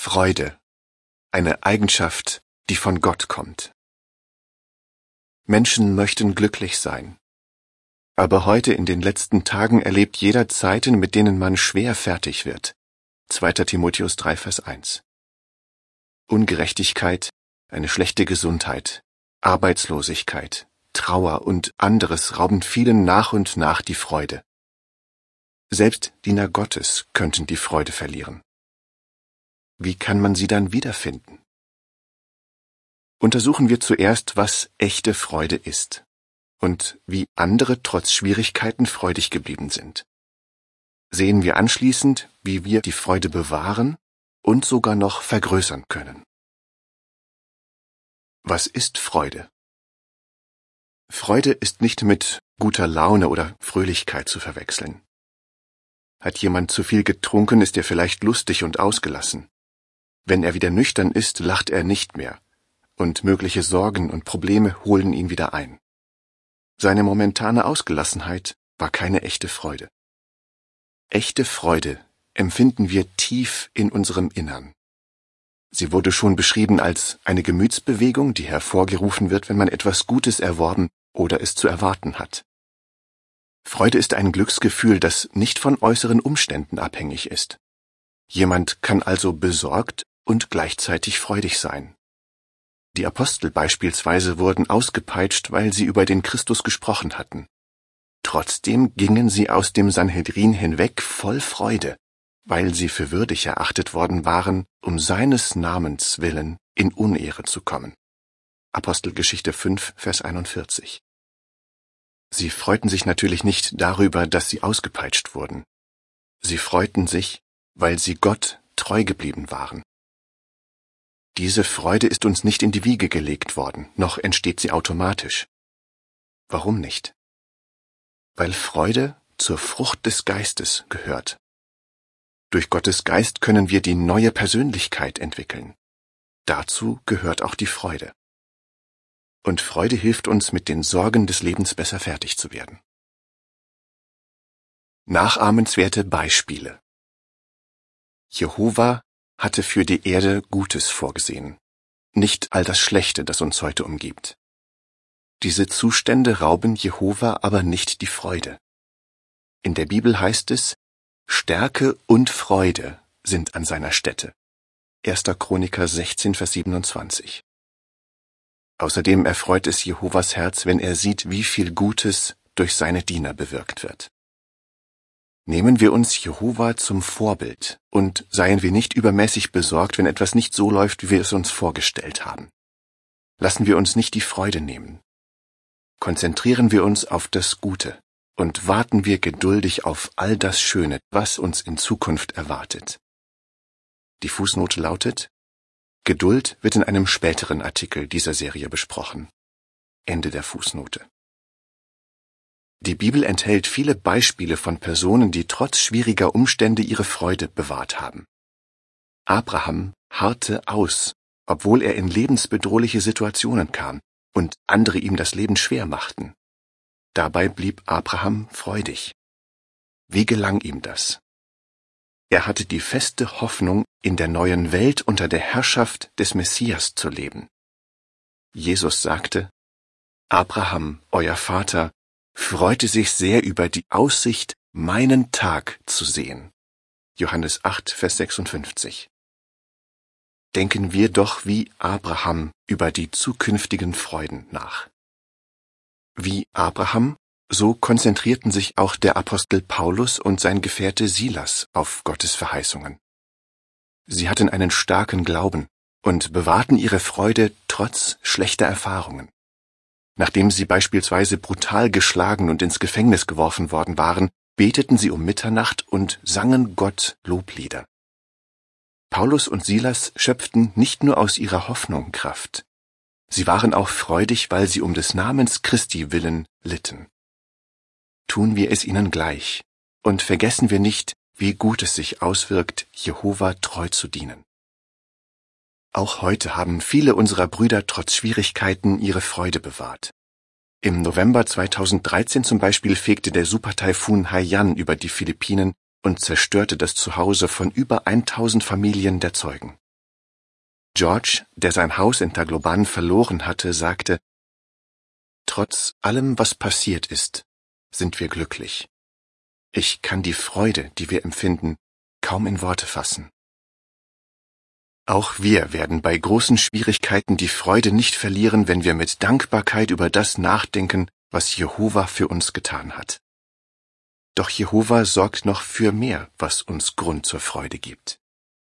Freude, eine Eigenschaft, die von Gott kommt. Menschen möchten glücklich sein. Aber heute in den letzten Tagen erlebt jeder Zeiten, mit denen man schwer fertig wird. 2. Timotheus 3, Vers 1. Ungerechtigkeit, eine schlechte Gesundheit, Arbeitslosigkeit, Trauer und anderes rauben vielen nach und nach die Freude. Selbst Diener Gottes könnten die Freude verlieren. Wie kann man sie dann wiederfinden? Untersuchen wir zuerst, was echte Freude ist und wie andere trotz Schwierigkeiten freudig geblieben sind. Sehen wir anschließend, wie wir die Freude bewahren und sogar noch vergrößern können. Was ist Freude? Freude ist nicht mit guter Laune oder Fröhlichkeit zu verwechseln. Hat jemand zu viel getrunken, ist er vielleicht lustig und ausgelassen. Wenn er wieder nüchtern ist, lacht er nicht mehr, und mögliche Sorgen und Probleme holen ihn wieder ein. Seine momentane Ausgelassenheit war keine echte Freude. Echte Freude empfinden wir tief in unserem Innern. Sie wurde schon beschrieben als eine Gemütsbewegung, die hervorgerufen wird, wenn man etwas Gutes erworben oder es zu erwarten hat. Freude ist ein Glücksgefühl, das nicht von äußeren Umständen abhängig ist. Jemand kann also besorgt und gleichzeitig freudig sein. Die Apostel beispielsweise wurden ausgepeitscht, weil sie über den Christus gesprochen hatten. Trotzdem gingen sie aus dem Sanhedrin hinweg voll Freude, weil sie für würdig erachtet worden waren, um seines Namens willen in Unehre zu kommen. Apostelgeschichte 5, Vers 41. Sie freuten sich natürlich nicht darüber, dass sie ausgepeitscht wurden. Sie freuten sich, weil sie Gott treu geblieben waren. Diese Freude ist uns nicht in die Wiege gelegt worden, noch entsteht sie automatisch. Warum nicht? Weil Freude zur Frucht des Geistes gehört. Durch Gottes Geist können wir die neue Persönlichkeit entwickeln. Dazu gehört auch die Freude. Und Freude hilft uns, mit den Sorgen des Lebens besser fertig zu werden. Nachahmenswerte Beispiele. Jehova hatte für die Erde Gutes vorgesehen, nicht all das Schlechte, das uns heute umgibt. Diese Zustände rauben Jehova aber nicht die Freude. In der Bibel heißt es, Stärke und Freude sind an seiner Stätte. 1. Chroniker 16, Vers 27. Außerdem erfreut es Jehovas Herz, wenn er sieht, wie viel Gutes durch seine Diener bewirkt wird. Nehmen wir uns Jehova zum Vorbild und seien wir nicht übermäßig besorgt, wenn etwas nicht so läuft, wie wir es uns vorgestellt haben. Lassen wir uns nicht die Freude nehmen. Konzentrieren wir uns auf das Gute und warten wir geduldig auf all das Schöne, was uns in Zukunft erwartet. Die Fußnote lautet: Geduld wird in einem späteren Artikel dieser Serie besprochen. Ende der Fußnote. Die Bibel enthält viele Beispiele von Personen, die trotz schwieriger Umstände ihre Freude bewahrt haben. Abraham harrte aus, obwohl er in lebensbedrohliche Situationen kam und andere ihm das Leben schwer machten. Dabei blieb Abraham freudig. Wie gelang ihm das? Er hatte die feste Hoffnung, in der neuen Welt unter der Herrschaft des Messias zu leben. Jesus sagte: Abraham, euer Vater, freute sich sehr über die Aussicht, meinen Tag zu sehen. Johannes 8, Vers 56. Denken wir doch wie Abraham über die zukünftigen Freuden nach. Wie Abraham, so konzentrierten sich auch der Apostel Paulus und sein Gefährte Silas auf Gottes Verheißungen. Sie hatten einen starken Glauben und bewahrten ihre Freude trotz schlechter Erfahrungen. Nachdem sie beispielsweise brutal geschlagen und ins Gefängnis geworfen worden waren, beteten sie um Mitternacht und sangen Gott Loblieder. Paulus und Silas schöpften nicht nur aus ihrer Hoffnung Kraft. Sie waren auch freudig, weil sie um des Namens Christi willen litten. Tun wir es ihnen gleich und vergessen wir nicht, wie gut es sich auswirkt, Jehova treu zu dienen. Auch heute haben viele unserer Brüder trotz Schwierigkeiten ihre Freude bewahrt. Im November 2013 zum Beispiel fegte der Supertaifun Haiyan über die Philippinen und zerstörte das Zuhause von über 1000 Familien der Zeugen. George, der sein Haus in Tagloban verloren hatte, sagte: Trotz allem, was passiert ist, sind wir glücklich. Ich kann die Freude, die wir empfinden, kaum in Worte fassen. Auch wir werden bei großen Schwierigkeiten die Freude nicht verlieren, wenn wir mit Dankbarkeit über das nachdenken, was Jehova für uns getan hat. Doch Jehova sorgt noch für mehr, was uns Grund zur Freude gibt.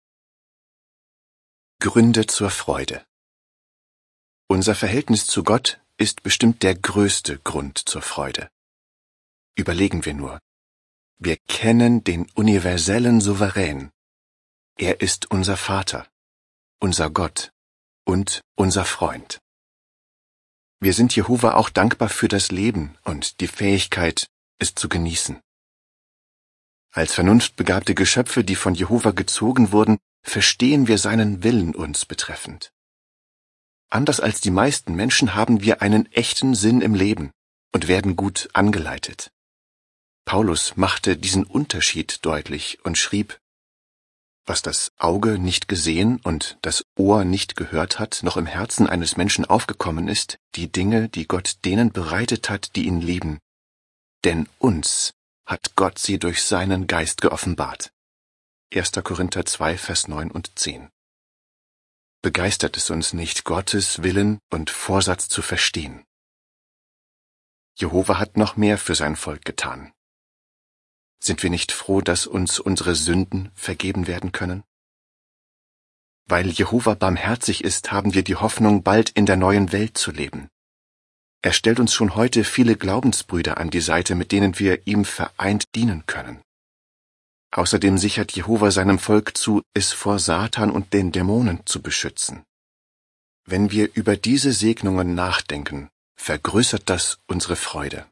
Gründe zur Freude. Unser Verhältnis zu Gott ist bestimmt der größte Grund zur Freude. Überlegen wir nur. Wir kennen den universellen Souverän. Er ist unser Vater, unser Gott und unser Freund. Wir sind Jehova auch dankbar für das Leben und die Fähigkeit, es zu genießen. Als vernunftbegabte Geschöpfe, die von Jehova gezogen wurden, verstehen wir seinen Willen uns betreffend. Anders als die meisten Menschen haben wir einen echten Sinn im Leben und werden gut angeleitet. Paulus machte diesen Unterschied deutlich und schrieb: Was das Auge nicht gesehen und das Ohr nicht gehört hat, noch im Herzen eines Menschen aufgekommen ist, die Dinge, die Gott denen bereitet hat, die ihn lieben. Denn uns hat Gott sie durch seinen Geist geoffenbart. 1. Korinther 2, Vers 9 und 10. Begeistert es uns nicht, Gottes Willen und Vorsatz zu verstehen? Jehova hat noch mehr für sein Volk getan. Sind wir nicht froh, dass uns unsere Sünden vergeben werden können? Weil Jehova barmherzig ist, haben wir die Hoffnung, bald in der neuen Welt zu leben. Er stellt uns schon heute viele Glaubensbrüder an die Seite, mit denen wir ihm vereint dienen können. Außerdem sichert Jehova seinem Volk zu, es vor Satan und den Dämonen zu beschützen. Wenn wir über diese Segnungen nachdenken, vergrößert das unsere Freude.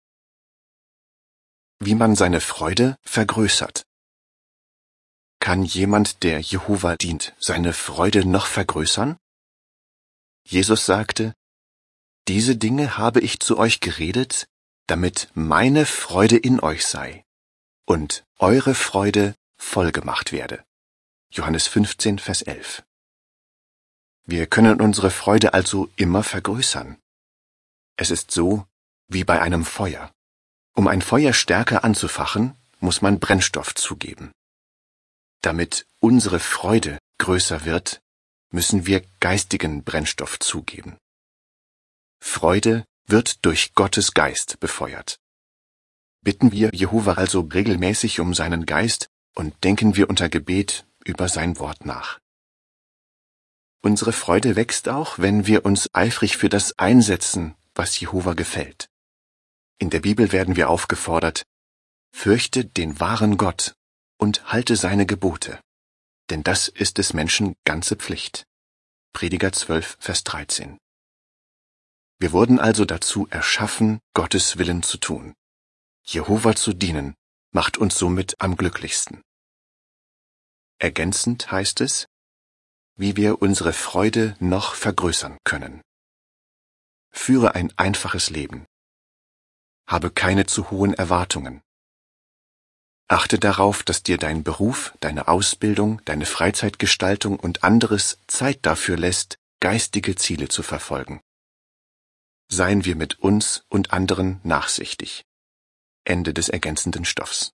Wie man seine Freude vergrößert. Kann jemand, der Jehova dient, seine Freude noch vergrößern? Jesus sagte: Diese Dinge habe ich zu euch geredet, damit meine Freude in euch sei und eure Freude vollgemacht werde. Johannes 15, Vers 11. Wir können unsere Freude also immer vergrößern. Es ist so wie bei einem Feuer. Um ein Feuer stärker anzufachen, muss man Brennstoff zugeben. Damit unsere Freude größer wird, müssen wir geistigen Brennstoff zugeben. Freude wird durch Gottes Geist befeuert. Bitten wir Jehova also regelmäßig um seinen Geist und denken wir unter Gebet über sein Wort nach. Unsere Freude wächst auch, wenn wir uns eifrig für das einsetzen, was Jehova gefällt. In der Bibel werden wir aufgefordert: Fürchte den wahren Gott und halte seine Gebote, denn das ist des Menschen ganze Pflicht. Prediger 12, Vers 13. Wir wurden also dazu erschaffen, Gottes Willen zu tun. Jehova zu dienen, macht uns somit am glücklichsten. Ergänzend heißt es, wie wir unsere Freude noch vergrößern können. Führe ein einfaches Leben. Habe keine zu hohen Erwartungen. Achte darauf, dass dir dein Beruf, deine Ausbildung, deine Freizeitgestaltung und anderes Zeit dafür lässt, geistige Ziele zu verfolgen. Seien wir mit uns und anderen nachsichtig. Ende des ergänzenden Stoffs.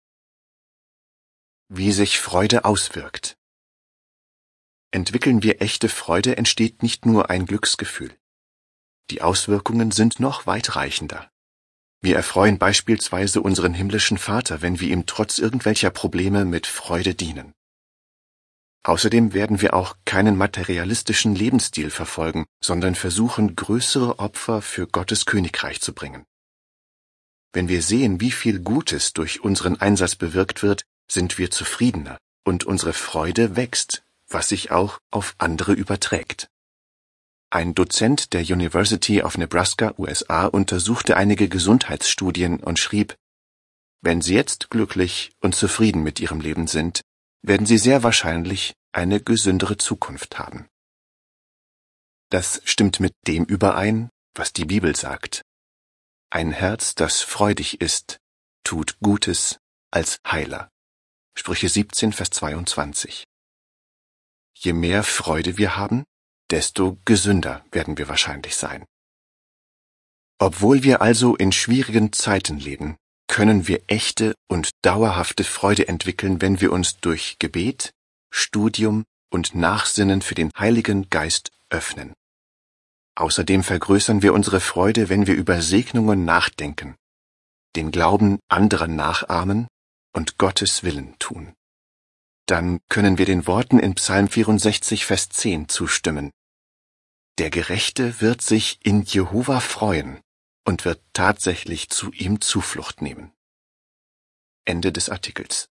Wie sich Freude auswirkt. Entwickeln wir echte Freude, entsteht nicht nur ein Glücksgefühl. Die Auswirkungen sind noch weitreichender. Wir erfreuen beispielsweise unseren himmlischen Vater, wenn wir ihm trotz irgendwelcher Probleme mit Freude dienen. Außerdem werden wir auch keinen materialistischen Lebensstil verfolgen, sondern versuchen, größere Opfer für Gottes Königreich zu bringen. Wenn wir sehen, wie viel Gutes durch unseren Einsatz bewirkt wird, sind wir zufriedener und unsere Freude wächst, was sich auch auf andere überträgt. Ein Dozent der University of Nebraska, USA, untersuchte einige Gesundheitsstudien und schrieb: Wenn Sie jetzt glücklich und zufrieden mit Ihrem Leben sind, werden Sie sehr wahrscheinlich eine gesündere Zukunft haben. Das stimmt mit dem überein, was die Bibel sagt. Ein Herz, das freudig ist, tut Gutes als Heiler. Sprüche 17, Vers 22. je mehr Freude wir haben, desto gesünder werden wir wahrscheinlich sein. Obwohl wir also in schwierigen Zeiten leben, können wir echte und dauerhafte Freude entwickeln, wenn wir uns durch Gebet, Studium und Nachsinnen für den Heiligen Geist öffnen. Außerdem vergrößern wir unsere Freude, wenn wir über Segnungen nachdenken, den Glauben anderer nachahmen und Gottes Willen tun. Dann können wir den Worten in Psalm 64, Vers 10 zustimmen. Der Gerechte wird sich in Jehova freuen und wird tatsächlich zu ihm Zuflucht nehmen. Ende des Artikels.